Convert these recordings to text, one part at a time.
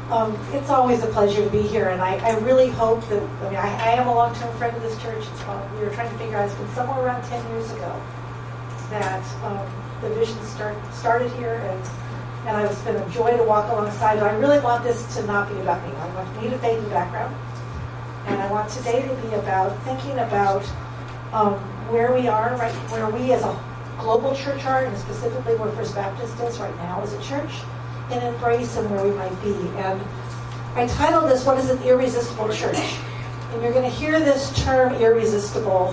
It's always a pleasure to be here, and I really hope that, I am a long-term friend of this church. We were trying to figure out, it's been somewhere around 10 years ago that the vision started here, and it's been a joy to walk alongside. But I really want this to not be about me. I want me to fade in the background, and I want today to be about thinking about where we are, right, where we as a global church are, and specifically where First Baptist is right now as a church, and Embrace and where we might be. And I titled this, What is an Irresistible Church? And you're going to hear this term irresistible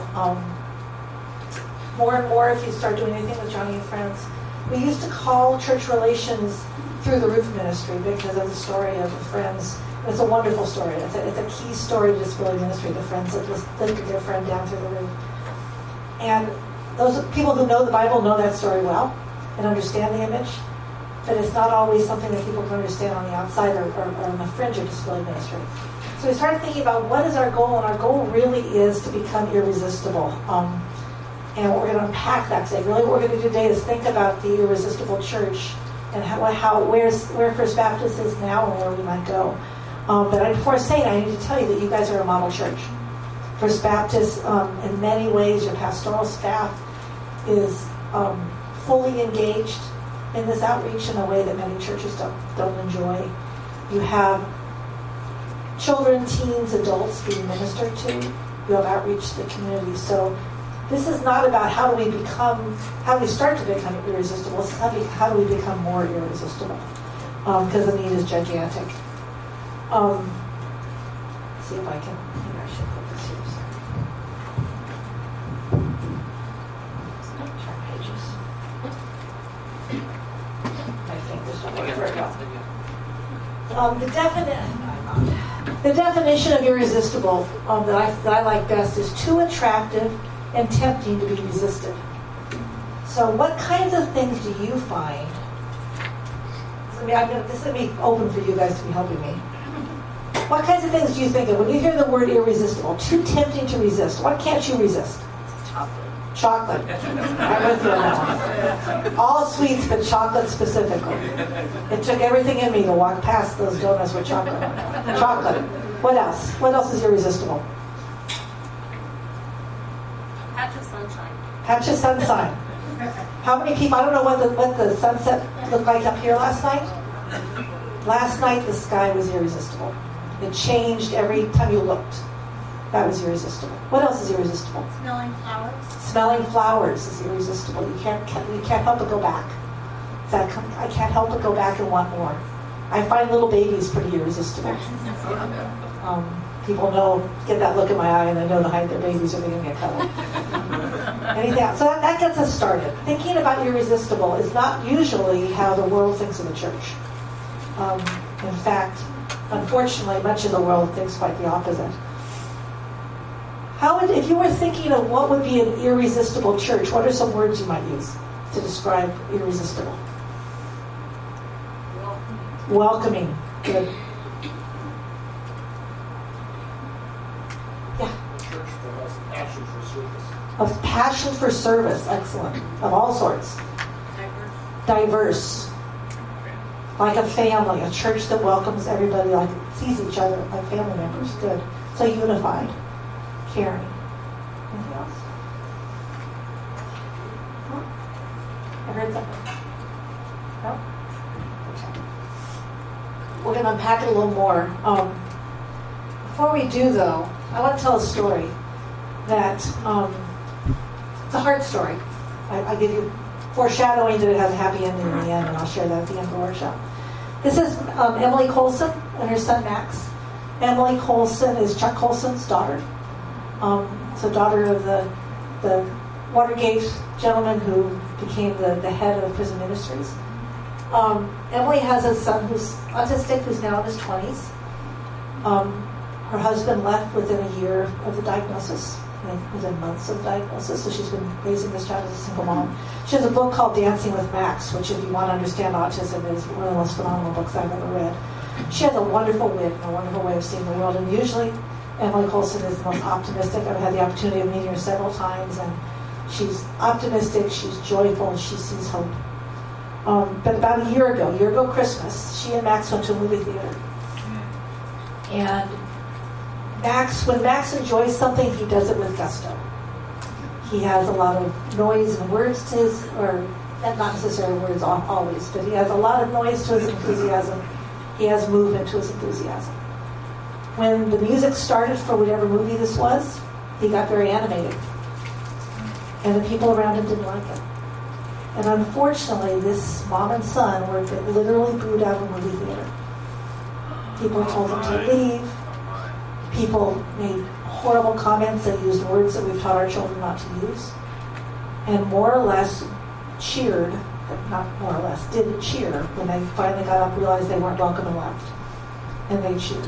more and more if you start doing anything with Johnny and Friends. We used to call church relations through the roof ministry because of the story of the Friends. It's a wonderful story. It's a key story to disability ministry, the Friends that lifted their friend down through the roof. And those people who know the Bible know that story well and understand the image. But it's not always something that people can understand on the outside or on the fringe of disability ministry. So we started thinking about what is our goal, and our goal really is to become irresistible. And we're going to unpack that today. Really what we're going to do today is think about the irresistible church and where First Baptist is now and where we might go. But before saying, I need to tell you that you guys are a model church. First Baptist, in many ways, your pastoral staff is fully engaged in this outreach in a way that many churches don't enjoy. You have children, teens, adults being ministered to. You have outreach to the community. So this is not about how do we start to become irresistible. It's how do we become more irresistible, because the need is gigantic. Let's see if I can, maybe I should put this here. Turn pages. My fingers don't work very well. The definition of irresistible that I like best is too attractive and tempting to be resisted. So what kinds of things do you find? This is going to be open for you guys to be helping me. What kinds of things do you think of when you hear the word irresistible? Too tempting to resist. What can't you resist? Chocolate. I'm with you on that one. All sweets, but chocolate specifically. It took everything in me to walk past those donuts with chocolate. Chocolate. What else? What else is irresistible? Patch of sunshine. Patch of sunshine. How many people? I don't know what the sunset looked like up here last night. Last night the sky was irresistible. It changed every time you looked. That was irresistible. What else is irresistible? Smelling flowers. Smelling flowers is irresistible. You can't help but go back. I can't help but go back and want more. I find little babies pretty irresistible. People know, get that look in my eye, and they know to hide their babies or they're going to get cuddled. Anything else? So that gets us started. Thinking about irresistible is not usually how the world thinks of the church. In fact, unfortunately, much of the world thinks quite the opposite. If you were thinking of what would be an irresistible church, what are some words you might use to describe irresistible? Welcoming. Good. Yeah. Church that has passion for service. Of passion for service. Excellent. Of all sorts. Diverse. Like a family. A church that welcomes everybody, like sees each other like family members. Good. So unified. Caring. Anything else? Huh? I heard something. No? Okay. We're going to unpack it a little more. Before we do, though, I want to tell a story that it's a hard story. I give you foreshadowing that it has a happy ending in the end, and I'll share that at the end of the workshop. This is Emily Colson and her son Max. Emily Colson is Chuck Colson's daughter. So daughter of the Watergate gentleman who became the head of prison ministries. Emily has a son who's autistic, who's now in his 20s. Her husband left within a year of the diagnosis, within months of the diagnosis, so she's been raising this child as a single mom. She has a book called Dancing with Max, which if you want to understand autism is one of the most phenomenal books I've ever read. She has a wonderful wit and a wonderful way of seeing the world, and usually Emily Colson is the most optimistic. I've had the opportunity of meeting her several times, and she's optimistic, she's joyful, and she sees hope. But about a year ago Christmas, she and Max went to a movie theater. And when Max enjoys something, he does it with gusto. He has a lot of noise and words to his, or not necessarily words always, but he has a lot of noise to his enthusiasm. He has movement to his enthusiasm. When the music started for whatever movie this was, he got very animated. And the people around him didn't like it. And unfortunately, this mom and son were literally booed out of the movie theater. People told them to leave. People made horrible comments. They used words that we've taught our children not to use. And more or less cheered, not more or less, did cheer when they finally got up, realized they weren't welcome and left. And they cheered.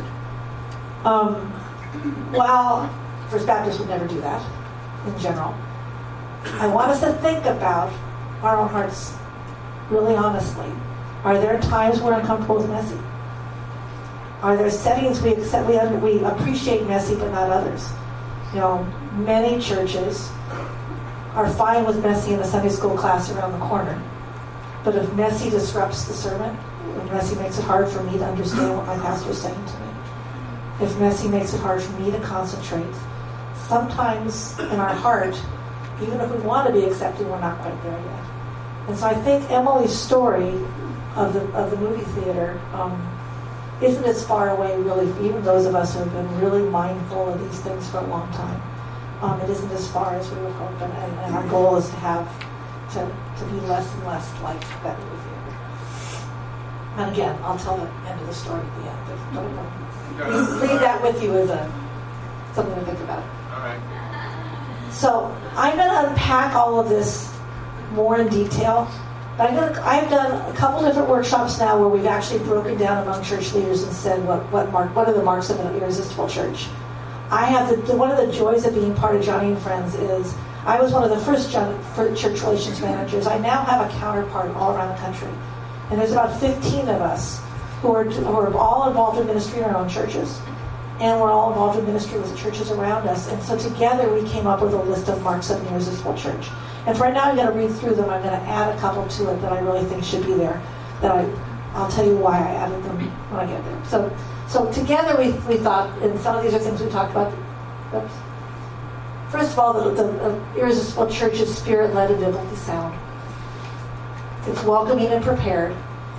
While First Baptist would never do that, in general, I want us to think about our own hearts really honestly. Are there times we're uncomfortable with messy? Are there settings we accept, we appreciate messy but not others? You know, many churches are fine with messy in the Sunday school class around the corner. But if messy disrupts the sermon, if messy makes it hard for me to understand what my pastor is saying to me, if messy makes it hard for me to concentrate, sometimes in our heart, even if we want to be accepting, we're not quite there yet. And so I think Emily's story of the movie theater isn't as far away, really, for even those of us who have been really mindful of these things for a long time. It isn't as far as we would hope, and our goal is to be less and less like that movie theater. And again, I'll tell the end of the story at the end. Leave that with you as something to think about. All right. So I'm going to unpack all of this more in detail. But I've done a couple different workshops now where we've actually broken down among church leaders and said what are the marks of an irresistible church. I have one of the joys of being part of Joni and Friends is I was one of the first church relations managers. I now have a counterpart all around the country, and there's about 15 of us who are all involved in ministry in our own churches, and we're all involved in ministry with the churches around us. And so together we came up with a list of marks of an irresistible church. And for right now, I'm going to read through them. I'm going to add a couple to it that I really think should be there. I'll tell you why I added them when I get there. So together we thought, and some of these are things we talked about. Oops. First of all, the irresistible church is spirit-led and biblically sound. It's welcoming and prepared.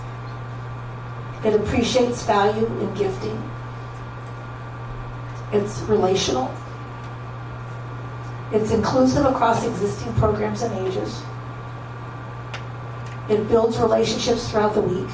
It appreciates value in gifting. It's relational. It's inclusive across existing programs and ages. It builds relationships throughout the week.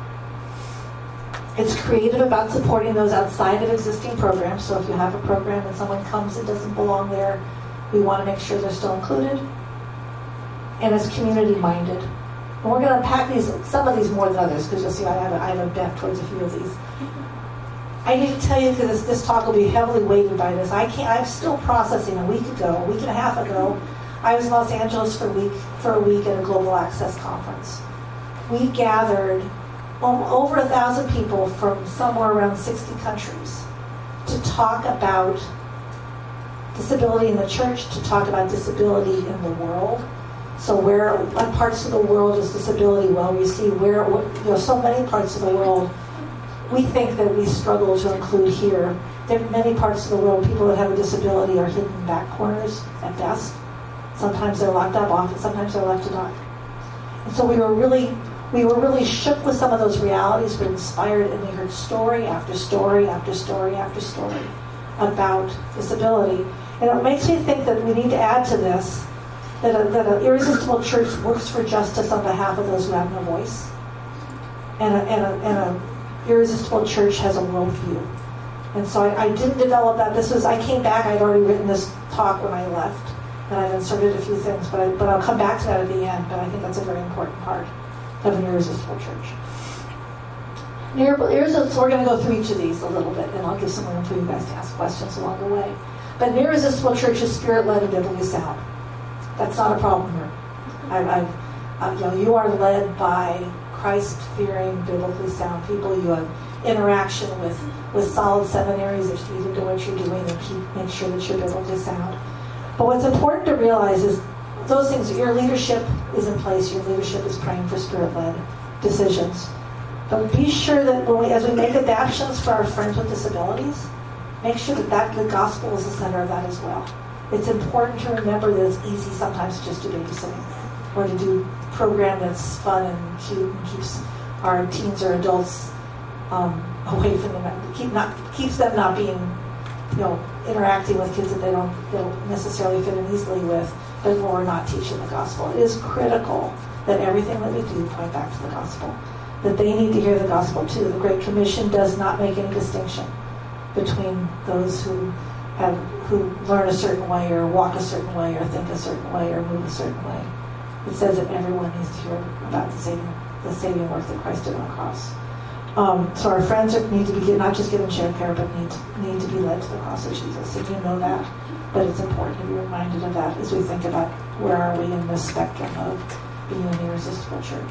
It's creative about supporting those outside of existing programs. So if you have a program and someone comes that doesn't belong there, we want to make sure they're still included. And it's community-minded. And we're going to unpack some of these more than others, because you'll see I have a bent towards a few of these. I need to tell you, because this talk will be heavily weighted by this. I'm still processing. A week and a half ago, I was in Los Angeles for a week at a Global Access conference. We gathered over 1,000 people from somewhere around 60 countries to talk about disability in the church, to talk about disability in the world. So what parts of the world is disability well received? So many parts of the world we think that we struggle to include here. There are many parts of the world, people that have a disability are hidden in back corners at best. Sometimes they're locked up, often sometimes they're left to die. And so we were really shook with some of those realities, but inspired, and we heard story after story after story after story about disability. And it makes me think that we need to add to this that an irresistible church works for justice on behalf of those who have no voice. And a irresistible church has a worldview. And so I didn't develop that. I came back, I'd already written this talk when I left, and I've inserted a few things, but I'll come back to that at the end, but I think that's a very important part of an irresistible church. So we're going to go through each of these a little bit, and I'll give some room for you guys to ask questions along the way. But an irresistible church is spirit-led and biblically sound. That's not a problem here. You are led by Christ-fearing, biblically sound people. You have interaction with solid seminaries that feed into what you're doing and make sure that you're biblically sound. But what's important to realize is those things, your leadership is in place. Your leadership is praying for spirit-led decisions. But be sure that as we make adaptations for our friends with disabilities, make sure that the gospel is the center of that as well. It's important to remember that it's easy sometimes to just do babysitting or to do a program that's fun and cute and keeps our teens or adults away from them, keeps them not being, interacting with kids that they don't necessarily fit in easily with, but where we're not teaching the gospel. It is critical that everything that we do point back to the gospel, that they need to hear the gospel too. The Great Commission does not make any distinction between those who learn a certain way or walk a certain way or think a certain way or move a certain way. It says that everyone needs to hear about the saving work that Christ did on the cross. So our friends need to be not just given shared care, but need to be led to the cross of Jesus. And you know that, but it's important to be reminded of that as we think about where are we in this spectrum of being an irresistible church.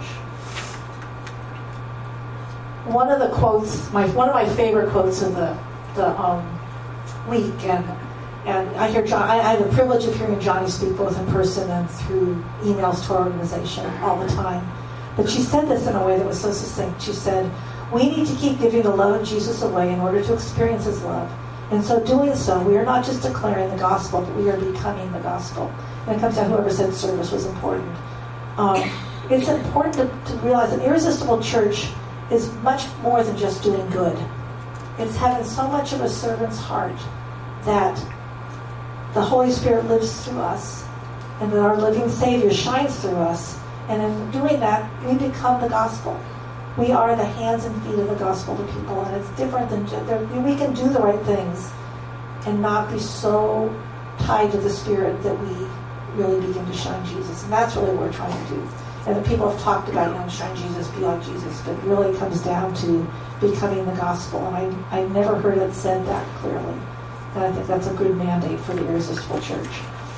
One of the quotes, one of my favorite quotes of the week, and I hear John. I have the privilege of hearing Johnny speak both in person and through emails to our organization all the time. But she said this in a way that was so succinct. She said, "We need to keep giving the love of Jesus away in order to experience His love. And so doing so, we are not just declaring the gospel, but we are becoming the gospel." And it comes down to whoever said service was important. It's important to realize that irresistible church is much more than just doing good. It's having so much of a servant's heart that the Holy Spirit lives through us and that our living Savior shines through us. And in doing that, we become the gospel. We are the hands and feet of the gospel to people, and it's different than we can do the right things and not be so tied to the Spirit that we really begin to shine Jesus. And that's really what we're trying to do. And the people have talked about, shine Jesus, be like Jesus, but it really comes down to becoming the gospel. And I never heard it said that clearly. And I think that's a good mandate for the irresistible church.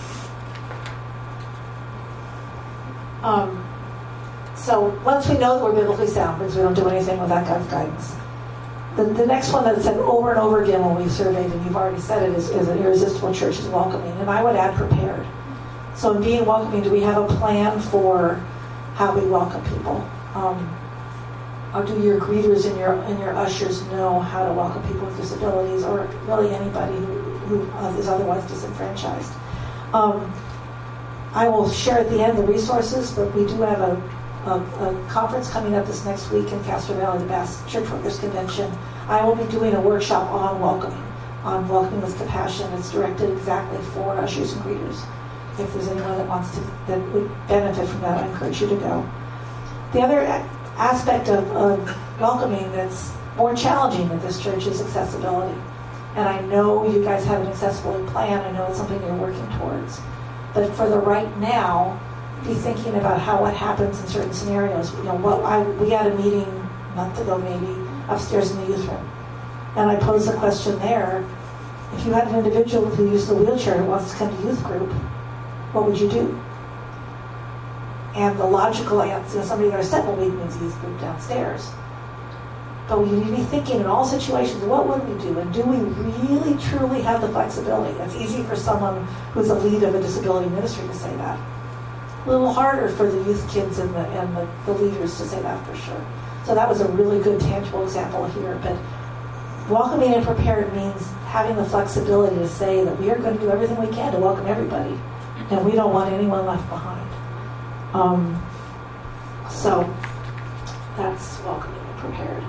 So once we know that we're biblically sound, because we don't do anything without God's guidance, the next one that's said over and over again when we've surveyed, and you've already said it, is an irresistible church is welcoming. And I would add prepared. So in being welcoming, do we have a plan for how we welcome people? Or do your greeters and your ushers know how to welcome people with disabilities, or really anybody who is otherwise disenfranchised? I will share at the end the resources, but we do have a conference coming up this next week in Castro Valley, the Bass Church Workers Convention. I will be doing a workshop on welcoming with compassion. It's directed exactly for ushers and greeters. If there's anyone that would benefit from that, I encourage you to go. The other aspect of welcoming that's more challenging at this church is accessibility. And I know you guys have an accessibility plan. I know it's something you're working towards. But for the right now, be thinking about what happens in certain scenarios. We had a meeting a month ago maybe upstairs in the youth room. And I posed a question there. If you had an individual who used the wheelchair who wants to come to youth group, what would you do? And the logical answer, somebody there said, well, we need the youth group downstairs. But we need to be thinking in all situations, what would we do? And do we really, truly have the flexibility? It's easy for someone who's a lead of a disability ministry to say that. A little harder for the youth kids and the leaders to say that for sure. So that was a really good, tangible example here. But welcoming and prepared means having the flexibility to say that we are going to do everything we can to welcome everybody. And we don't want anyone left behind. So that's welcoming and prepared.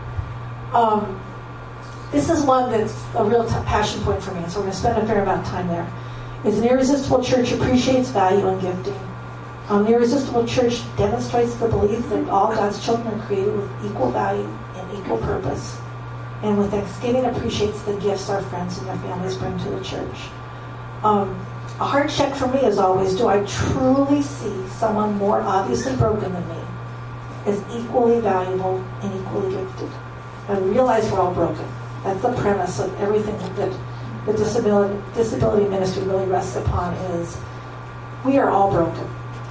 This is one that's a real passion point for me, so we're going to spend a fair amount of time there. Is an irresistible church appreciates value and gifting. The irresistible church demonstrates the belief that all God's children are created with equal value and equal purpose. And with thanksgiving appreciates the gifts our friends and their families bring to the church. A hard check for me is always, do I truly see someone more obviously broken than me as equally valuable and equally gifted? And realize we're all broken. That's the premise of everything that the disability ministry really rests upon is we are all broken.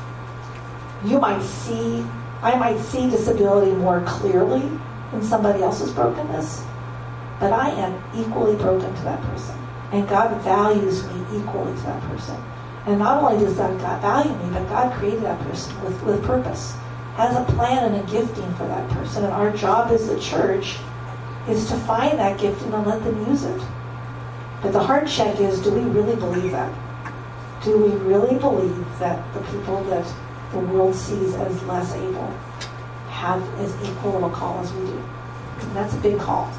I might see disability more clearly than somebody else's brokenness, but I am equally broken to that person. And God values me equally to that person. And not only does God value me, but God created that person with purpose. has a plan and a gifting for that person. And our job as the church is to find that gifting and let them use it. But the hard check is, do we really believe that? Do we really believe that the people that the world sees as less able have as equal of a call as we do? And that's a big call.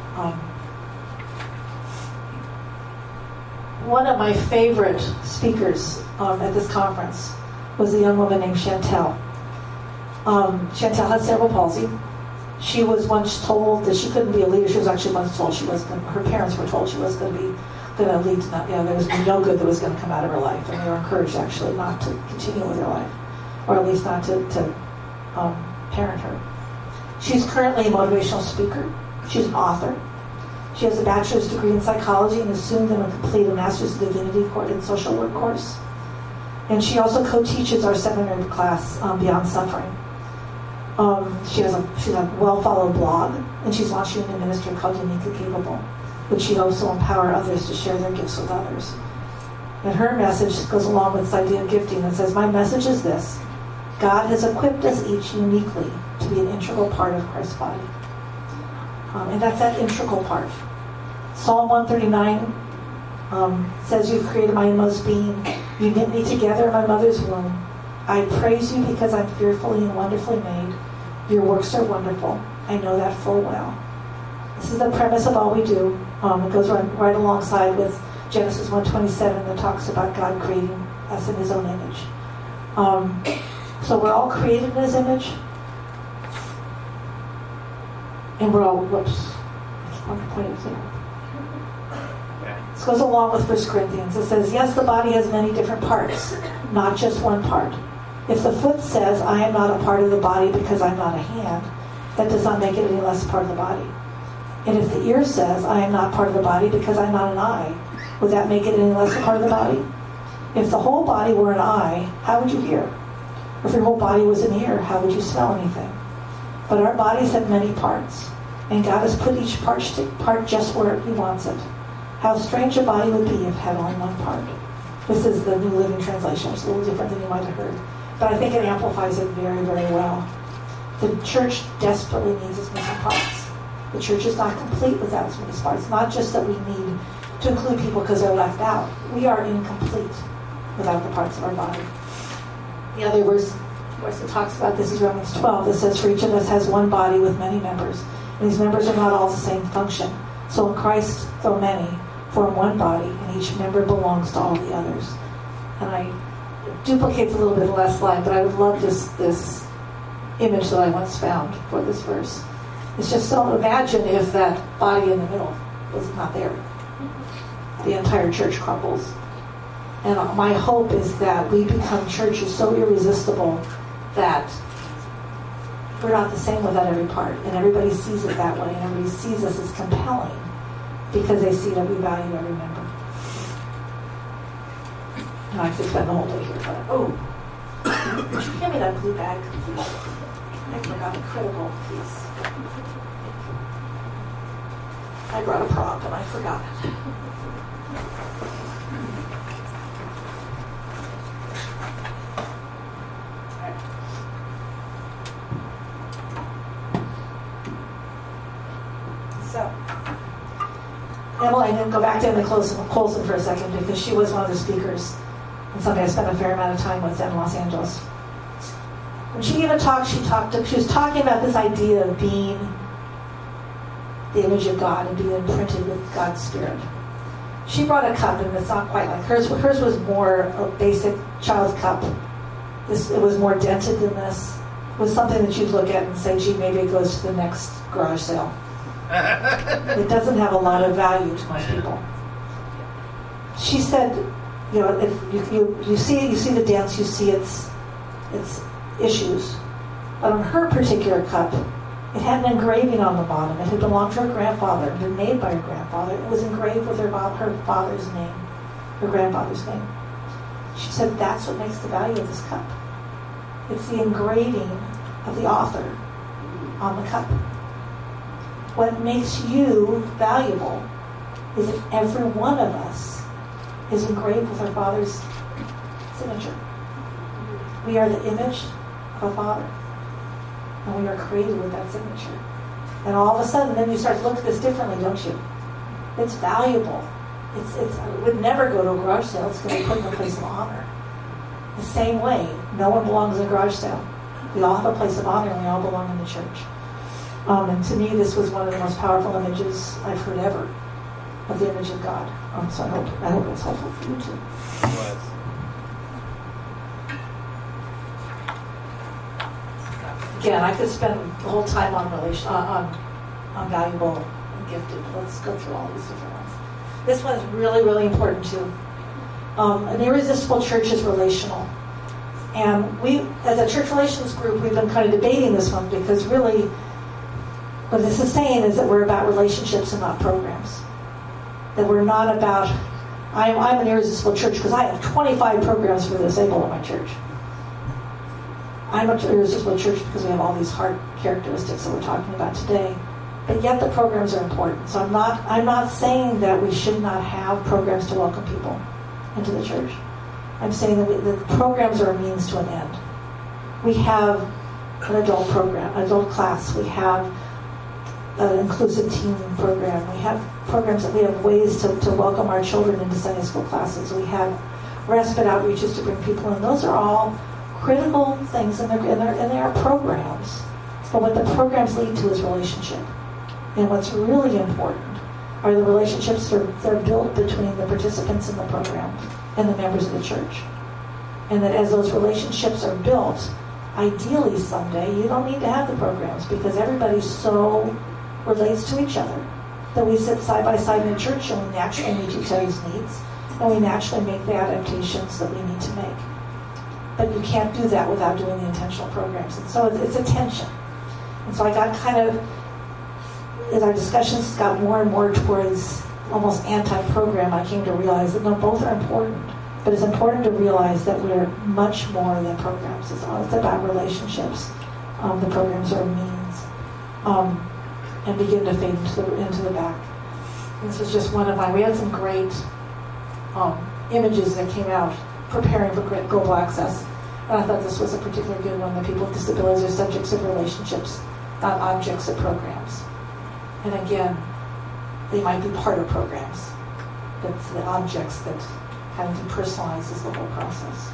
One of my favorite speakers at this conference was a young woman named Chantel. Chantel had cerebral palsy. She was once told that she couldn't be a leader. She was actually once told her parents were told she was going to lead to not, there was no good that was going to come out of her life, and they were encouraged actually not to continue with her life, or at least not to parent her. She's currently a motivational speaker. She's an author. She has a bachelor's degree in psychology and is soon going to complete a master's in divinity and social work course. And she also co-teaches our seminary class, Beyond Suffering. She has a well-followed blog, and she's launching a new ministry called Uniquely Capable, which she hopes will empower others to share their gifts with others. And her message goes along with this idea of gifting and says, my message is this: God has equipped us each uniquely to be an integral part of Christ's body. And that's that integral part. Psalm 139 says, you've created my inmost being. You knit me together in my mother's womb. I praise you because I'm fearfully and wonderfully made. Your works are wonderful. I know that full well. This is the premise of all we do. It goes right alongside with Genesis 1:27 that talks about God creating us in his own image. So we're all created in his image. And we're all, I keep on pointing there. This goes along with 1 Corinthians. It says, yes, the body has many different parts, not just one part. If the foot says, I am not a part of the body because I'm not a hand, that does not make it any less a part of the body. And if the ear says, I am not part of the body because I'm not an eye, would that make it any less a part of the body? If the whole body were an eye, how would you hear? Or if your whole body was an ear, how would you smell anything? But our bodies have many parts, and God has put each part just where he wants it. How strange a body would be if it had only one part. This is the New Living Translation. It's a little different than you might have heard. But I think it amplifies it very, very well. The church desperately needs its missing parts. The church is not complete without its missing parts. It's not just that we need to include people because they're left out. We are incomplete without the parts of our body. The other verse that talks about this is Romans 12. That says, for each of us has one body with many members, and these members are not all the same function. So in Christ, though many, form one body, and each member belongs to all the others. And it duplicates a little bit of the last slide, but I would love this image that I once found for this verse. It's just so, imagine if that body in the middle was not there. The entire church crumbles. And my hope is that we become churches so irresistible that we're not the same without every part. And everybody sees it that way. And everybody sees us as compelling because they see that we value every member. And I could spend the whole day here, but could you hand me that blue bag, please? I forgot a critical piece. I brought a prop and I forgot it. So, Emily, I'm going to go back to Emily Colson for a second because she was one of the speakers and somebody I spent a fair amount of time with in Los Angeles. When she gave a talk, she was talking about this idea of being the image of God and being imprinted with God's Spirit. She brought a cup, and it's not quite like hers. Hers was more a basic child's cup. It was more dented than this. It was something that you'd look at and say, gee, maybe it goes to the next garage sale. It doesn't have a lot of value to most people. She said, you see the dance, you see its issues. But on her particular cup, it had an engraving on the bottom. It had belonged to her grandfather. It had been made by her grandfather. It was engraved with her father's name, her grandfather's name. She said that's what makes the value of this cup. It's the engraving of the author on the cup. What makes you valuable is that every one of us is engraved with our Father's signature. We are the image of a Father. And we are created with that signature. And all of a sudden, then you start to look at this differently, don't you? It's valuable. It would never go to a garage sale. It's going to be put in a place of honor. The same way, no one belongs in a garage sale. We all have a place of honor, and we all belong in the church. And to me, this was one of the most powerful images I've heard ever of the image of God. So I hope it was helpful for you too. It was. Again, I could spend the whole time on valuable and gifted. Let's go through all these different ones. This one's really, really important too. An irresistible church is relational. And we, as a church relations group, we've been kind of debating this one because really what this is saying is that we're about relationships and not programs. That we're not about, I'm an irresistible church because I have 25 programs for the disabled at my church. I'm an irresistible church because we have all these hard characteristics that we're talking about today. But yet the programs are important. So I'm not saying that we should not have programs to welcome people into the church. I'm saying that the programs are a means to an end. We have an adult program, adult class. We have an inclusive teen program. We have programs that we have ways to welcome our children into Sunday school classes. We have respite outreaches to bring people in. Those are all critical things, and they are programs. But what the programs lead to is relationship. And what's really important are the relationships that are built between the participants in the program and the members of the church. And that as those relationships are built, ideally someday you don't need to have the programs because everybody so relates to each other that we sit side by side in the church and we naturally meet each other's needs and we naturally make the adaptations that we need to make. But you can't do that without doing the intentional programs. And so it's a tension. And so I got kind of, as our discussions got more and more towards almost anti-program, I came to realize that no, both are important. But it's important to realize that we're much more than programs. It's about relationships. The programs are a means. And begin to fade into the back. And this was just one of mine. We had some great images that came out preparing for global access. And I thought this was a particularly good one, that people with disabilities are subjects of relationships, not objects of programs. And again, they might be part of programs, but it's the objects that kind of depersonalizes the whole process.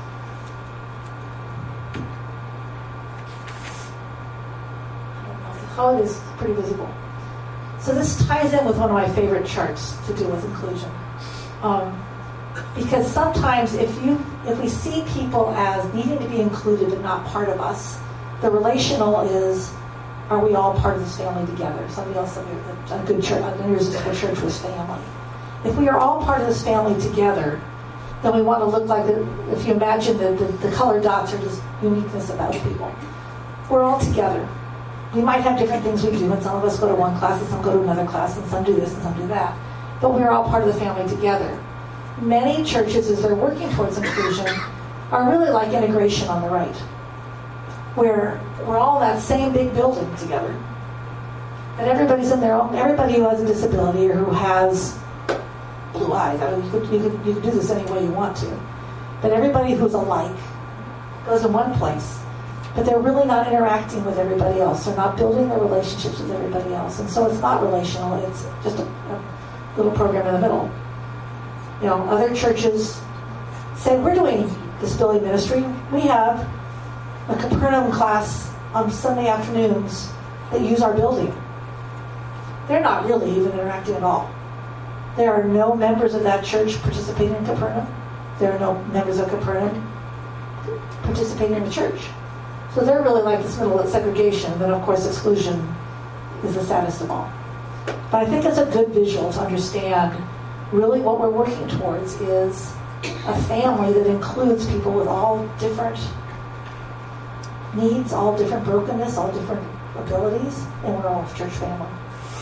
How it is pretty visible. So this ties in with one of my favorite charts to do with inclusion. Because sometimes if we see people as needing to be included and not part of us, the relational is, are we all part of this family together? Somebody else said a good church, an irresistible church was family. If we are all part of this family together, then we want to look like, if you imagine the colored dots are just uniqueness about people. We're all together. We might have different things we do, and some of us go to one class and some go to another class, and some do this and some do that. But we're all part of the family together. Many churches, as they're working towards inclusion, are really like integration on the right, where we're all in that same big building together. And everybody's in their own, everybody who has a disability or who has blue eyes, I mean, you could do this any way you want to. But everybody who's alike goes in one place. But they're really not interacting with everybody else. They're not building their relationships with everybody else. And so it's not relational. It's just a little program in the middle. You know, other churches say, we're doing disability ministry. We have a Capernaum class on Sunday afternoons that use our building. They're not really even interacting at all. There are no members of that church participating in Capernaum. There are no members of Capernaum participating in the church. So they're really like this middle of segregation. Then, of course, exclusion is the saddest of all. But I think it's a good visual to understand really what we're working towards is a family that includes people with all different needs, all different brokenness, all different abilities, and we're all a church family.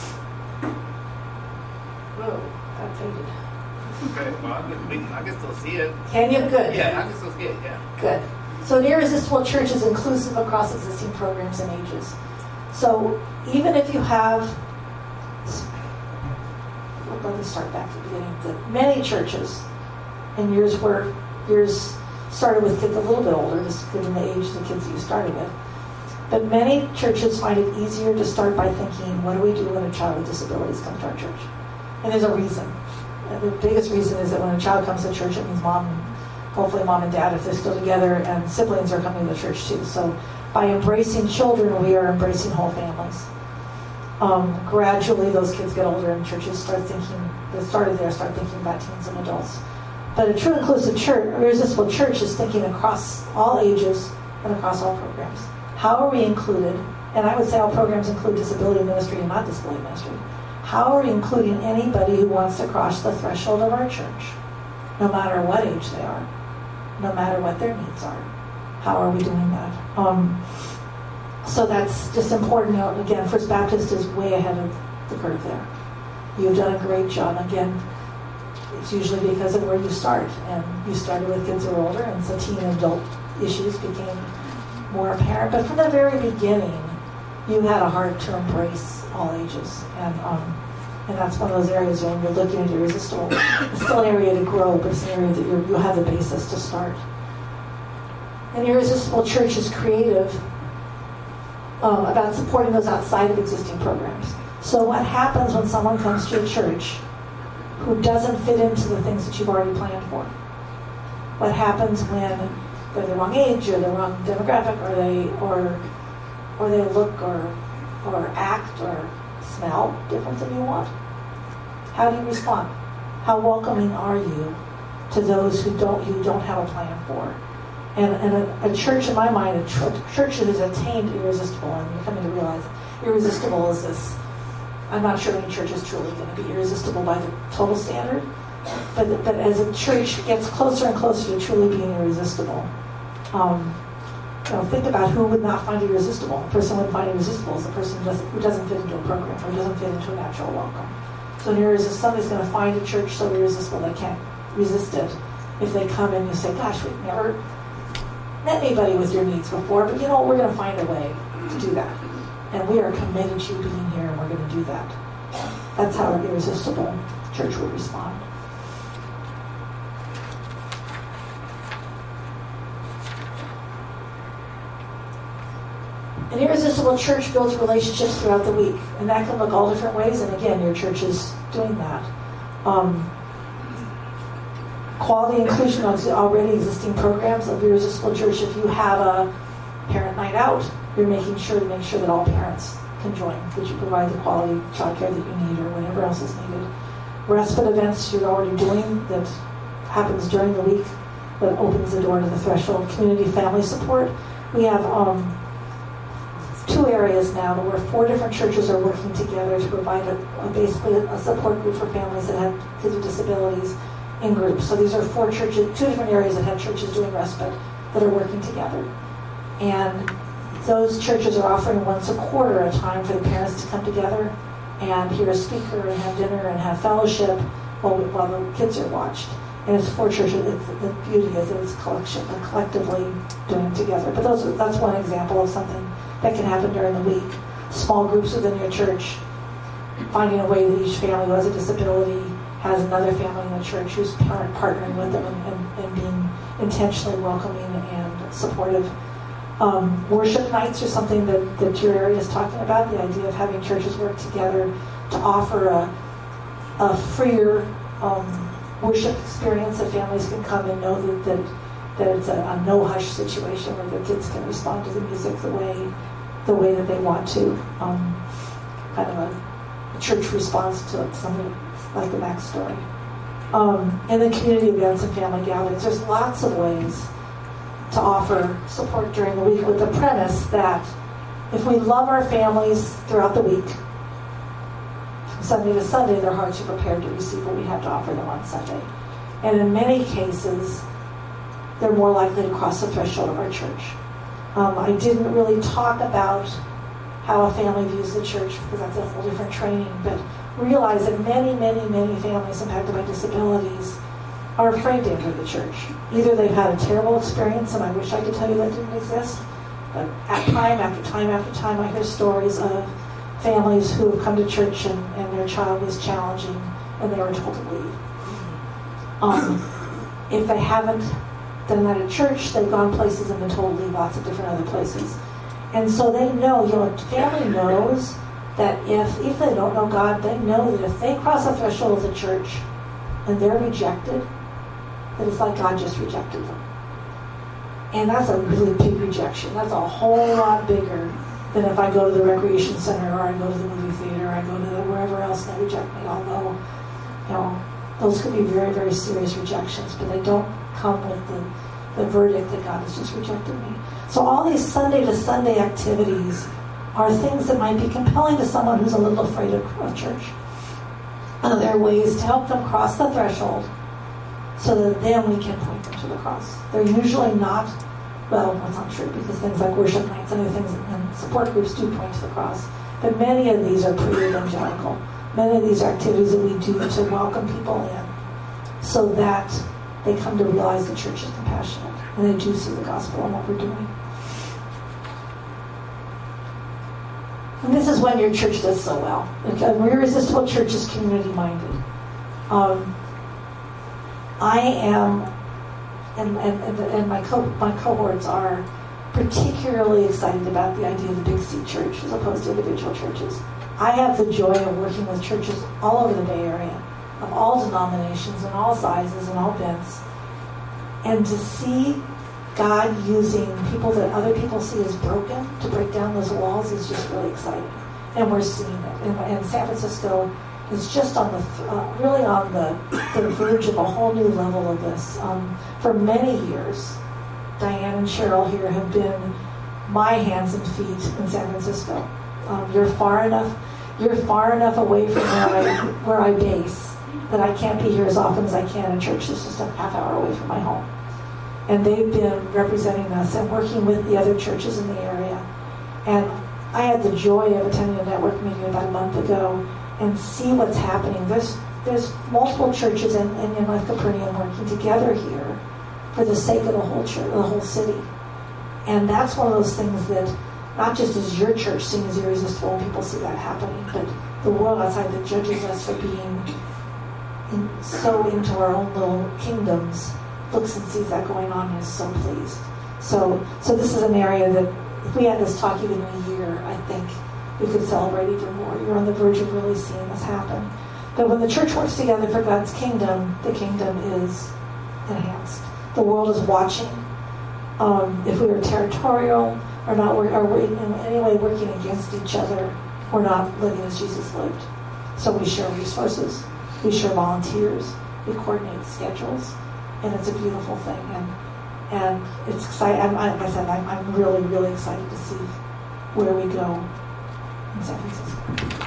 Whoa, that faded. Okay, well, I can still see it. Can you? Good. Yeah, I can still see it, yeah. Good. So an irresistible church is inclusive across existing programs and ages. So even if you have, let me start back to the beginning. Many churches in years started with kids a little bit older, just given the age of the kids that you started with, But many churches find it easier to start by thinking, what do we do when a child with disabilities comes to our church? And there's a reason. And the biggest reason is that when a child comes to church, it means hopefully mom and dad, if they're still together, and siblings are coming to the church too. So by embracing children, we are embracing whole families. Gradually, those kids get older and churches start thinking about teens and adults. But a true inclusive church, irresistible church, is thinking across all ages and across all programs. How are we included? And I would say all programs include disability ministry and not disability ministry. How are we including anybody who wants to cross the threshold of our church, no matter what age they are, no matter what their needs are? How are we doing that? So that's just important. Again, First Baptist is way ahead of the curve there. You've done a great job. Again, it's usually because of where you start. And you started with kids who are older, and so teen and adult issues became more apparent. But from the very beginning, you had a heart to embrace all ages. And that's one of those areas when you're looking at Irresistible. It's still an area to grow, but it's an area that you'll have the basis to start. And Irresistible Church is creative about supporting those outside of existing programs. So what happens when someone comes to a church who doesn't fit into the things that you've already planned for? What happens when they're the wrong age or the wrong demographic, or they look or act or smell different than you want? How do you respond? How welcoming are you to those who don't have a plan for? And a church, in my mind, a church that has attained Irresistible, and you're coming to realize Irresistible is this. I'm not sure any church is truly going to be irresistible by the total standard, but as a church gets closer and closer to truly being irresistible, think about who would not find irresistible. A person would find irresistible is a person who doesn't fit into a program or doesn't fit into a natural welcome. So somebody's going to find a church so irresistible they can't resist it if they come in and you say, gosh, we've never met anybody with your needs before, but we're going to find a way to do that. And we are committed to you being here, and we're going to do that. That's how an Irresistible church would respond. An Irresistible church builds relationships throughout the week, and that can look all different ways, and again, your church is doing that. Quality inclusion of already existing programs of Irresistible Church. If you have a parent night out, you're making sure that all parents can join, that you provide the quality childcare that you need or whatever else is needed. Respite events you're already doing that happens during the week that opens the door to the threshold. Community family support. We have 2 areas now where 4 different churches are working together to provide basically a support group for families that have kids with disabilities in groups. So these are 4 churches, 2 different areas that have churches doing respite that are working together. And those churches are offering once a quarter a time for the parents to come together and hear a speaker and have dinner and have fellowship while the kids are watched. And it's 4 churches. The beauty is that it's collectively doing it together. But that's one example of something that can happen during the week. Small groups within your church, finding a way that each family who has a disability has another family in the church who's partnering with them and being intentionally welcoming and supportive. Worship nights are something that your area is talking about, the idea of having churches work together to offer a freer worship experience that families can come and know that it's a no-hush situation where their kids can respond to the music the way that they want to. Kind of a church response to something like the Max story. And then community events and family gatherings. There's lots of ways to offer support during the week with the premise that if we love our families throughout the week, from Sunday to Sunday, their hearts are prepared to receive what we have to offer them on Sunday. And in many cases, they're more likely to cross the threshold of our church. I didn't really talk about how a family views the church because that's a whole different training, but realize that many, many, many families impacted by disabilities are afraid to enter the church. Either they've had a terrible experience, and I wish I could tell you that didn't exist, but time after time after time, I hear stories of families who have come to church and their child was challenging, and they were told to leave. If they haven't done that at church, they've gone places and been told to leave lots of different other places. And so they know, family knows that if they don't know God, they know that if they cross the threshold of the church and they're rejected, that it's like God just rejected them. And that's a really big rejection. That's a whole lot bigger than if I go to the recreation center or I go to the movie theater or I go to wherever else and they reject me. Although, those could be very, very serious rejections, but they don't come with the verdict that God has just rejected me. So all these Sunday to Sunday activities are things that might be compelling to someone who's a little afraid of church. There are ways to help them cross the threshold so that then we can point them to the cross. They're usually not, well, that's not true, because things like worship nights and other things and support groups do point to the cross. But many of these are pre-evangelical. Many of these are activities that we do to welcome people in so that they come to realize the church is compassionate and they do see the gospel in what we're doing. And this is when your church does so well. A Irresistible Church is community-minded. I am, and my cohorts are particularly excited about the idea of the Big C Church as opposed to individual churches. I have the joy of working with churches all over the Bay Area, of all denominations and all sizes and all bents, and to see God using people that other people see as broken to break down those walls is just really exciting. And we're seeing it. And San Francisco is just on really on the verge of a whole new level of this. For many years, Diane and Cheryl here have been my hands and feet in San Francisco. You're far enough away from where I base that I can't be here as often as I can in church. It's just a half hour away from my home. And they've been representing us and working with the other churches in the area. And I had the joy of attending a network meeting about a month ago and see what's happening. There's multiple churches in North Capernaum working together here for the sake of the whole church, the whole city. And that's one of those things that not just is your church seen as irresistible when people see that happening, but the world outside that judges us for being so into our own little kingdoms looks and sees that going on and is so pleased. So this is an area that if we had this talk even in a year, I think we could celebrate even more. You're on the verge of really seeing this happen. But when the church works together for God's kingdom, the kingdom is enhanced. The world is watching. If we are territorial or not, or we're in any way working against each other, we're not living as Jesus lived. So we share resources, we share volunteers, we coordinate schedules, and it's a beautiful thing. And it's exciting. Like I said, I'm really, really excited to see where we go in San Francisco.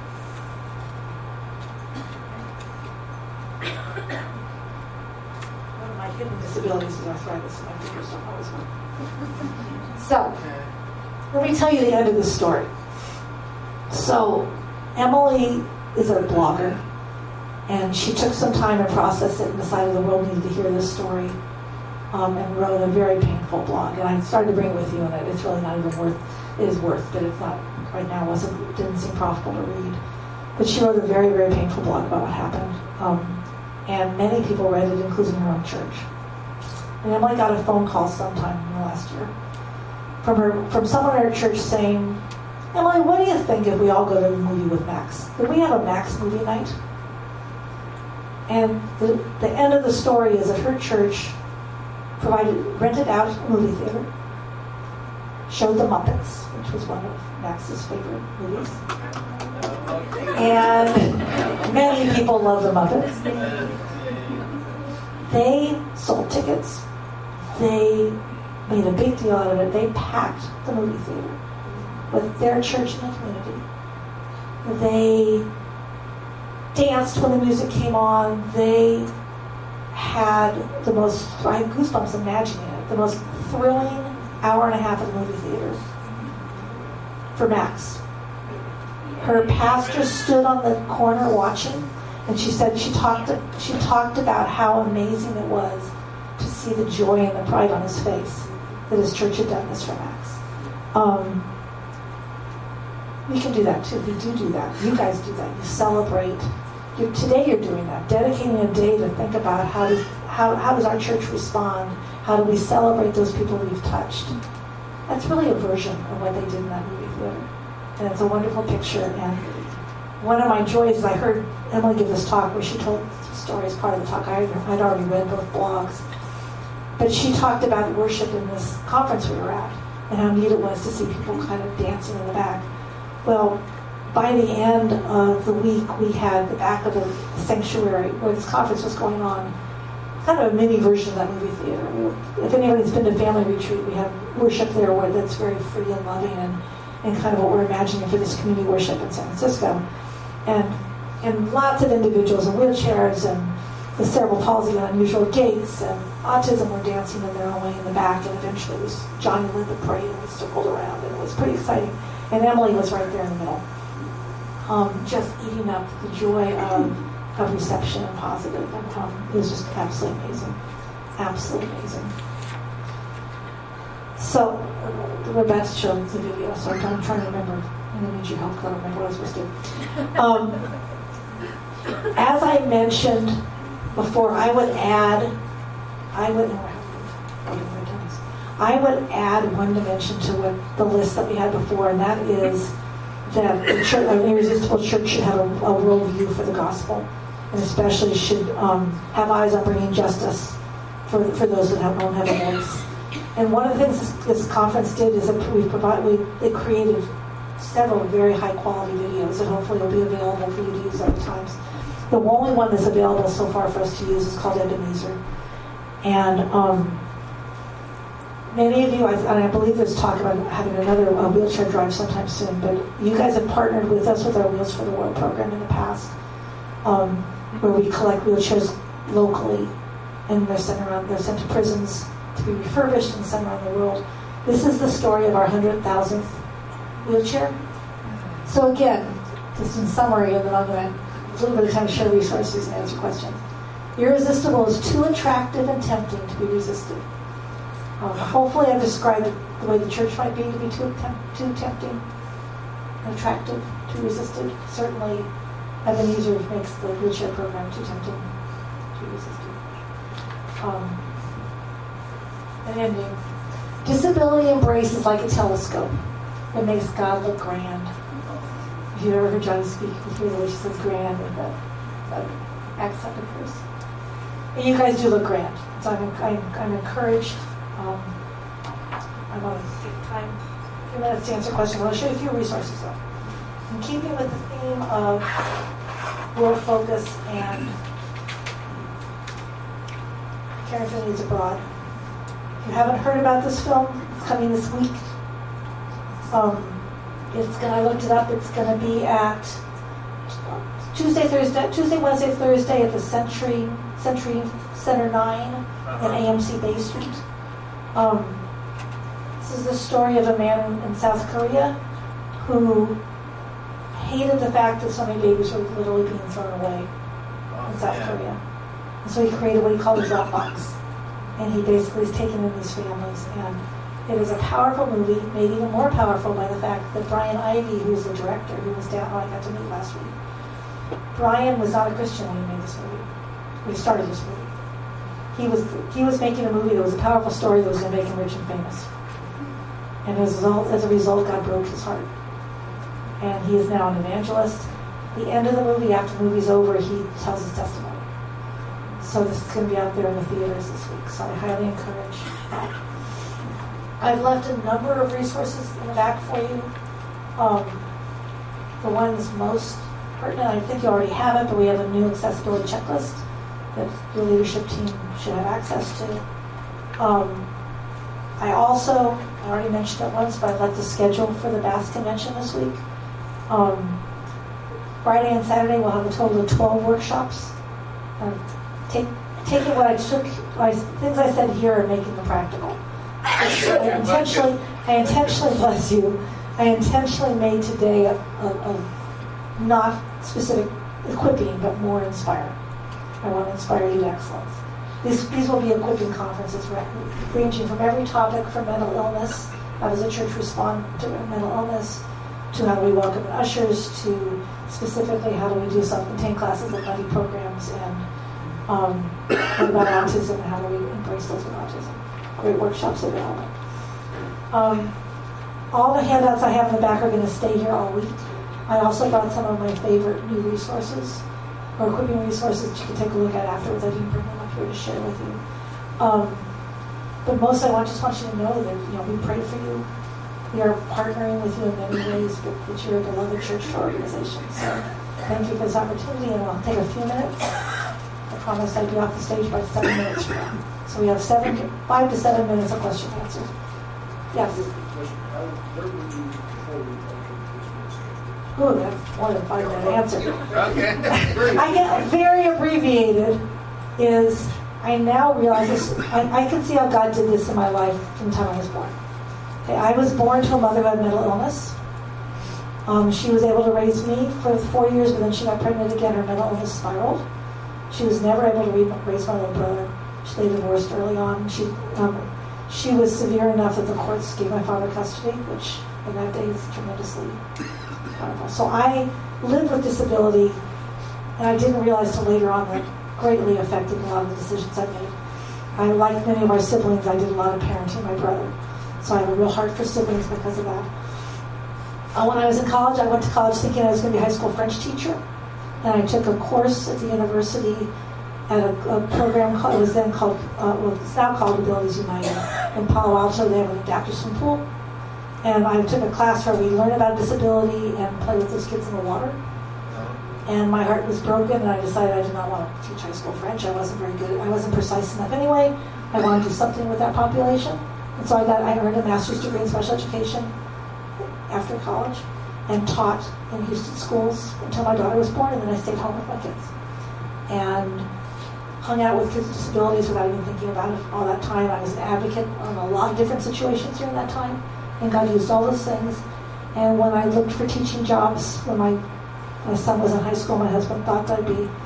One of my hidden disabilities is arthritis, and my fingers don't always work. So, let me tell you the end of the story. So, Emily is a blogger, and she took some time to process it and decided the world needed to hear this story, and wrote a very painful blog. And I started to bring it with you, and it's really not even worth. It is worth, but it's not right now. Didn't seem profitable to read. But she wrote a very, very painful blog about what happened, and many people read it, including her own church. And Emily got a phone call sometime in the last year from someone in her church saying, "Emily, what do you think if we all go to the movie with Max? Could we have a Max movie night?" And the end of the story is that her church rented out a movie theater, showed The Muppets, which was one of Max's favorite movies. And many people love The Muppets. They sold tickets. They made a big deal out of it. They packed the movie theater with their church in the community. They danced when the music came on. They had I had goosebumps imagining it, the most thrilling hour and a half at the movie theater for Max. Her pastor stood on the corner watching, and she said she talked about how amazing it was to see the joy and the pride on his face that his church had done this for Max. We can do that too. We do that. You guys do that. You celebrate. Today you're doing that, dedicating a day to think about how does our church respond? How do we celebrate those people we've touched? that's really a version of what they did in that movie theater. And it's a wonderful picture. And one of my joys is I heard Emily give this talk where she told the story as part of the talk. I'd already read both blogs. But she talked about worship in this conference we were at and how neat it was to see people kind of dancing in the back. Well, by the end of the week, we had the back of the sanctuary where this conference was going on, kind of a mini version of that movie theater. If anybody's been to Family Retreat, we have worship there where that's very free and loving and kind of what we're imagining for this community worship in San Francisco. And lots of individuals in wheelchairs and the cerebral palsy and unusual gaits and autism were dancing in their own way in the back, and eventually it was Johnny and Linda prayed and we circled around, and it was pretty exciting. And Emily was right there in the middle, just eating up the joy of reception and positive. And it was just absolutely amazing. Absolutely amazing. So, we're about to show the video, so I'm trying to remember. I'm going to need your help because I don't remember what I was supposed to do. As I mentioned before, I would add one dimension to what the list that we had before, and that is that the church, an irresistible church should have a worldview for the gospel, and especially should have eyes on bringing justice for those that don't have a voice. And one of the things this conference did is that it created several very high quality videos that hopefully will be available for you to use other times. The only one that's available so far for us to use is called Ebenezer. And many of you, I believe there's talk about having another wheelchair drive sometime soon, but you guys have partnered with us with our Wheels for the World program in the past, where we collect wheelchairs locally, and they're sent to prisons to be refurbished and sent around the world. This is the story of our 100,000th wheelchair. So again, just in summary, and then I'm going to a little bit of time to share resources and answer questions. Irresistible is too attractive and tempting to be resisted. Hopefully I've described the way the church might be to be too tempting and attractive to be resisted. Certainly Ebenezer makes the wheelchair program too tempting to be resisted. An ending. Disability embrace is like a telescope. It makes God look grand. If you've ever heard Johnny speak, you hear the way she says grand with that accent at first. And you guys do look grand. So I'm encouraged. I want to take time, a few minutes to answer questions. I'll show you a few resources though. In keeping with the theme of world focus and caring for the needs abroad. If you haven't heard about this film, it's coming this week. I looked it up. It's going to be at Tuesday, Wednesday, Thursday at the Century Center 9 in AMC Bay Street. This is the story of a man in South Korea who hated the fact that so many babies were literally being thrown away in South Korea. And so he created what he called a Dropbox. And he basically is taking in these families. And it is a powerful movie, made even more powerful by the fact that Brian Ivey, who's the director, who was down, I got to meet last week. Brian was not a Christian when he made this movie. When he started this movie. He was making a movie that was a powerful story that was going to make him rich and famous. And as a result, God broke his heart. And he is now an evangelist. The end of the movie, after the movie's over, he tells his testimony. So this is going to be out there in the theaters this week. So I highly encourage that. I've left a number of resources in the back for you. The ones most pertinent, I think you already have it, but we have a new accessibility checklist that your leadership team should have access to. I already mentioned it once, but I'd like to schedule for the BASS convention this week. Friday and Saturday we'll have a total of 12 workshops. Taking what I took, things I said here and making them practical. I intentionally, bless you, I intentionally made today a not specific equipping, but more inspiring. I want to inspire you to excellence. These will be equipping conferences ranging from every topic from mental illness, how does the church respond to mental illness, to how do we welcome ushers, to specifically how do we do self-contained classes and buddy programs, and what about autism and how do we embrace those with autism. Great workshops available. all the handouts I have in the back are going to stay here all week. I also brought some of my favorite new resources or equipping resources that you can take a look at afterwards. I didn't bring them up here to share with you. But most I just want you to know that we pray for you. We are partnering with you in many ways, but that you're a beloved church organization. So thank you for this opportunity, and I'll take a few minutes. I promise I'd be off the stage by 7 minutes from now. So we have 5 to 7 minutes of question and answer. Yes. Where were you before you entered this ministry? Ooh, that's more than 5 minute answer. Okay. I get very abbreviated. I now realize this. I can see how God did this in my life from the time I was born. Okay, I was born to a mother who had mental illness. She was able to raise me for 4 years, but then she got pregnant again. Her mental illness spiraled. She was never able to raise my little brother. They divorced early on. She was severe enough that the courts gave my father custody, which in that day is tremendously powerful. So I lived with disability, and I didn't realize till later on that greatly affected a lot of the decisions I made. Like many of our siblings, I did a lot of parenting my brother. So I have a real heart for siblings because of that. When I was in college, I went to college thinking I was going to be a high school French teacher. And I took a course at the university at a program it was then called, it's now called Abilities United. In Palo Alto, they have an adaptive swim pool. And I took a class where we learned about disability and play with those kids in the water. And my heart was broken, and I decided I did not want to teach high school French. I wasn't very good. I wasn't precise enough anyway. I wanted to do something with that population. And so I earned a master's degree in special education after college and taught in Houston schools until my daughter was born, and then I stayed home with my kids. And hung out with kids with disabilities without even thinking about it all that time. I was an advocate on a lot of different situations during that time, and God used all those things. And when I looked for teaching jobs, when my son was in high school, my husband thought that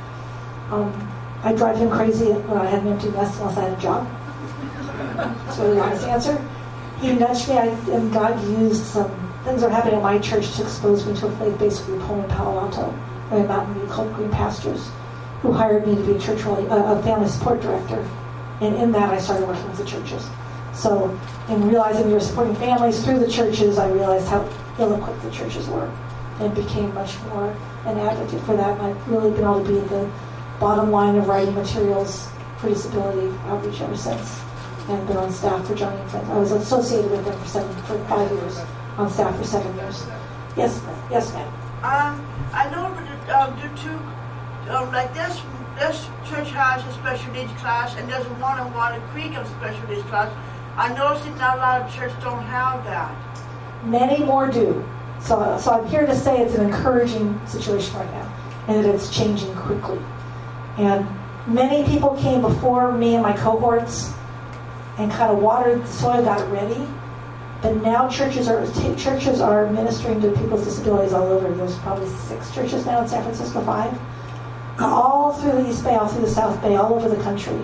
I'd drive him crazy when I had an empty nest unless I had a job. That's a really honest answer. He nudged me, and God used some things that were happening at my church to expose me to a faith-based group home in Palo Alto, a mountain view called Green Pastures, who hired me to be a family support director. And in that, I started working with the churches. So in realizing we were supporting families through the churches, I realized how ill-equipped the churches were and became much more an advocate for that. And I've really been able to be the bottom line of writing materials for disability outreach ever since, and been on staff for Johnny and Friends. I was associated with them for 5 years, on staff for 7 years. Yes, ma'am. I know due to like this church has a special needs class, and there's one in Walnut Creek of special needs class. I noticed that not a lot of churches don't have that. Many more do. So I'm here to say it's an encouraging situation right now, and that it's changing quickly. And many people came before me and my cohorts and kind of watered the soil, got it ready. But now churches are ministering to people with disabilities all over. There's probably 6 churches now in San Francisco, 5. All through the East Bay, all through the South Bay, all over the country.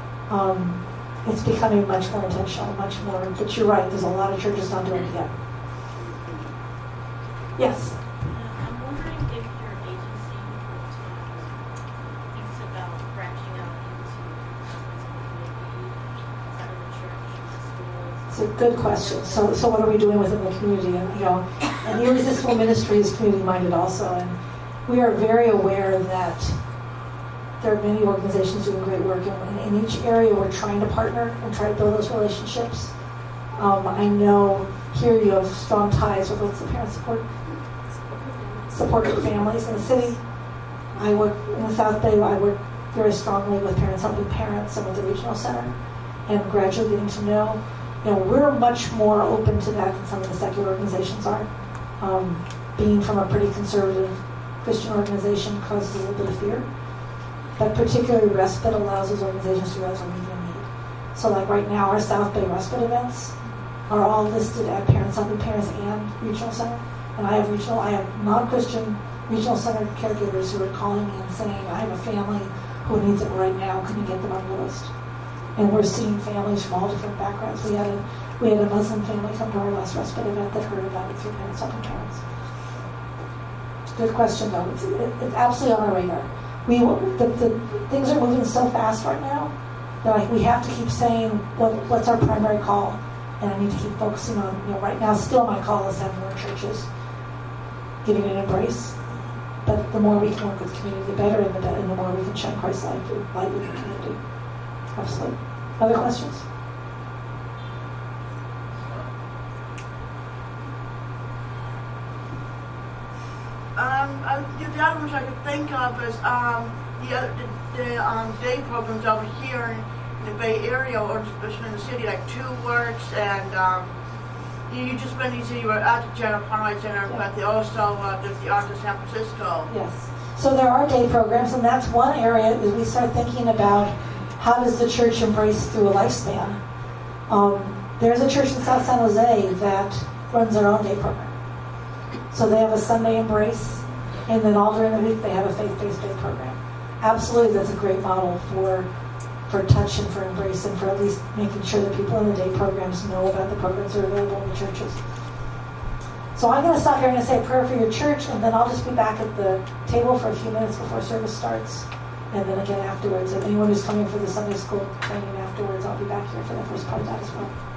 It's becoming much more intentional, much more. But you're right, there's a lot of churches not doing it yet. Yes? I'm wondering if your agency thinks about branching out into outside of the church, the schools. It's a good question. So what are we doing within the community? And Irresistible Ministry is community-minded also, and we are very aware that there are many organizations doing great work, and in each area we're trying to partner and try to build those relationships. I know here you have strong ties with what's the parent support for families in the city. I work in the South Bay. I work very strongly with Parents Helping Parents and with the regional center, and gradually getting to know. We're much more open to that than some of the secular organizations are. Being from a pretty conservative Christian organization causes a little bit of fear, but particularly respite allows those organizations to realize our medium need. So like right now, our South Bay respite events are all listed at Parents Helping Parents and Regional Center. And I have non-Christian regional center caregivers who are calling me and saying, I have a family who needs it right now, can you get them on the list? And we're seeing families from all different backgrounds. We had a Muslim family come to our last respite event that heard about it through Parents Helping Parents. Good question, though. It's absolutely on our radar. The things are moving so fast right now that we have to keep saying what's our primary call, and I need to keep focusing on, right now still my call is to have more churches giving an embrace. But the more we can work with the community, the better, and the more we can shine Christ's light in the community. Absolutely. Other questions? The other ones I could think of is the day programs over here in the Bay Area, or especially in the city, like Two Works, and you just went, you were at the General Conway Center, but they also there's the Art of San Francisco. Yes. So there are day programs, and that's one area that we start thinking about how does the church embrace through a lifespan. There's a church in South San Jose that runs their own day program. So they have a Sunday embrace, and then all during the week they have a faith-based day program. Absolutely, that's a great model for touch and for embrace, and for at least making sure that people in the day programs know about the programs that are available in the churches. So I'm going to stop here and say a prayer for your church, and then I'll just be back at the table for a few minutes before service starts, and then again afterwards. And anyone who's coming for the Sunday school training afterwards, I'll be back here for the first part of that as well.